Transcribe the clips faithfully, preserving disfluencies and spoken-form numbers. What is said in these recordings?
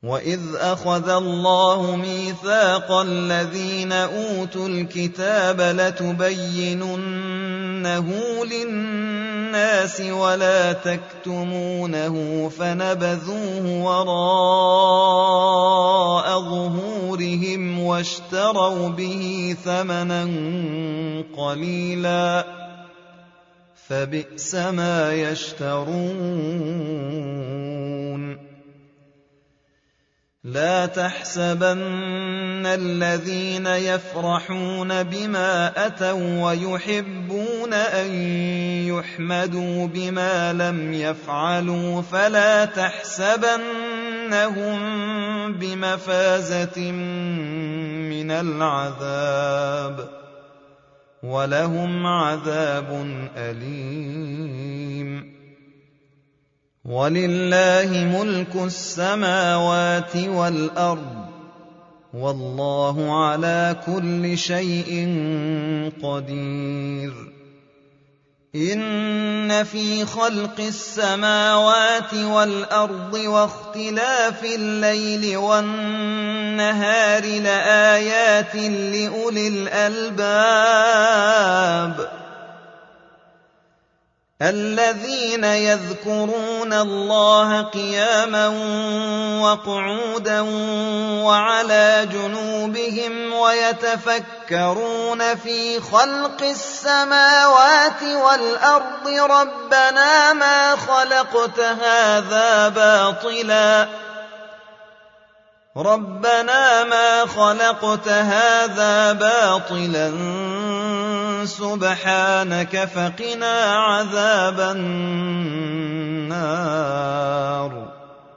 وَإِذْ أَخَذَ اللَّهُ مِيثَاقَ الَّذِينَ أُوتُوا الْكِتَابَ لَتُبَيِّنُنَّهُ لِلنَّاسِ وَلَا تَكْتُمُونَهُ فَنَبَذُوهُ وَرَاءَ ظُهُورِهِمْ وَاشْتَرَوْا بِهِ ثَمَنًا قَلِيلًا فَبِئْسَ مَا يَشْتَرُونَ لَا تَحْسَبَنَّ الَّذِينَ يَفْرَحُونَ بِمَا أَتَوا وَّيُحِبُّونَ أَن يُحْمَدُوا بِمَا لَمْ يَفْعَلُوا فَلَا تَحْسَبَنَّهُم بِمَفَازَةٍ مِّنَ الْعَذَابِ وَلَهُمْ عَذَابٌ أَلِيمٌ وَلِلَّهِ مُلْكُ السَّمَاوَاتِ وَالْأَرْضِ وَاللَّهُ عَلَى كُلِّ شَيْءٍ قَدِيرٌ إِنَّ فِي خَلْقِ السَّمَاوَاتِ وَالْأَرْضِ وَاخْتِلَافِ اللَّيْلِ وَالنَّهَارِ لَآيَاتٍ لِّأُولِي الْأَلْبَابِ الَّذِينَ يَذْكُرُونَ اللَّهَ قِيَامًا وَقُعُودًا وَعَلَىٰ جُنُوبِهِمْ وَيَتَفَكَّرُونَ فِي خَلْقِ السَّمَاوَاتِ وَالْأَرْضِ رَبَّنَا مَا خَلَقْتَ هَٰذَا بَاطِلًا رَبَّنَا مَا خَلَقْتَ هَٰذَا بَاطِلًا سُبْحَانَكَ فَقِنَا عَذَابَ النَّارِ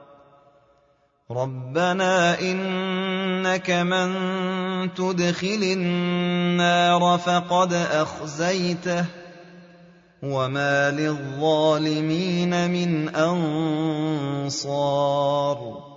رَبَّنَا إِنَّكَ مَن تُدْخِلِ النَّارَ فَقَدْ أَخْزَيْتَهُ وَمَا لِلظَّالِمِينَ مِنْ أَنصَارٍ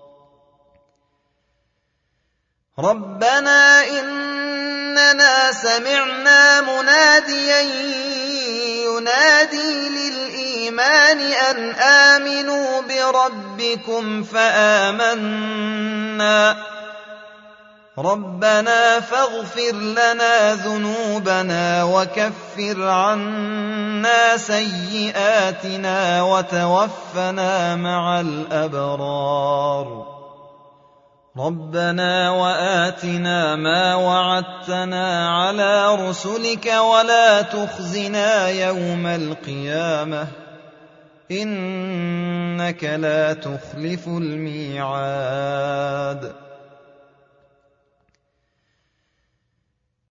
رَبَّنَا إِنَّنَا سَمِعْنَا مُنَادِيًا يُنَادِي لِلْإِيمَانِ أَنْ آمِنُوا بِرَبِّكُمْ فَآمَنَّا رَبَّنَا فَاغْفِرْ لَنَا ذُنُوبَنَا وَكَفِّرْ عَنَّا سَيِّئَاتِنَا وَتَوَفَّنَا مَعَ الْأَبْرَارِ رَبَّنَا وَآتِنَا مَا وَعَدتَّنَا عَلَىٰ رُسُلِكَ وَلَا تُخْزِنَا يَوْمَ الْقِيَامَةِ إِنَّكَ لَا تُخْلِفُ الْمِيعَادَ